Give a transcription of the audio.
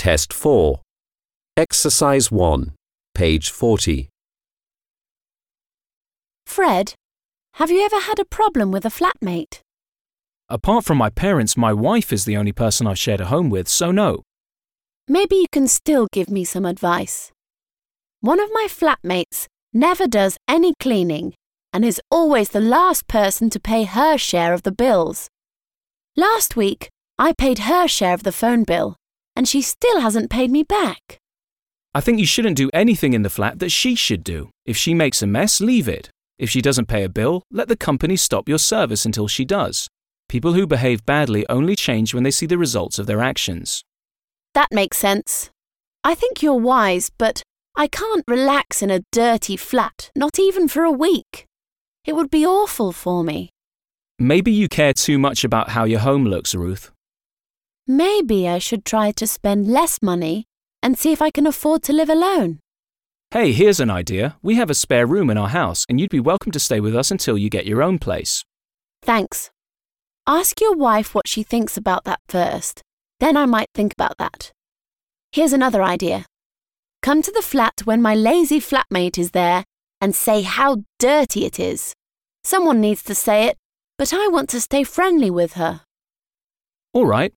Test 4. Exercise 1, page 40. Fred, have you ever had a problem with a flatmate? Apart from my parents, my wife is the only person I've shared a home with, so no. Maybe you can still give me some advice. One of my flatmates never does any cleaning and is always the last person to pay her share of the bills. Last week, I paid her share of the phone bill, and she still hasn't paid me back. I think you shouldn't do anything in the flat that she should do. If she makes a mess, leave it. If she doesn't pay a bill, let the company stop your service until she does. People who behave badly only change when they see the results of their actions. That makes sense. I think you're wise, but I can't relax in a dirty flat, not even for a week. It would be awful for me. Maybe you care too much about how your home looks, Ruth. Maybe I should try to spend less money and see if I can afford to live alone. Hey, here's an idea. We have a spare room in our house, and you'd be welcome to stay with us until you get your own place. Thanks. Ask your wife what she thinks about that first. Then I might think about that. Here's another idea. Come to the flat when my lazy flatmate is there and say how dirty it is. Someone needs to say it, but I want to stay friendly with her. All right,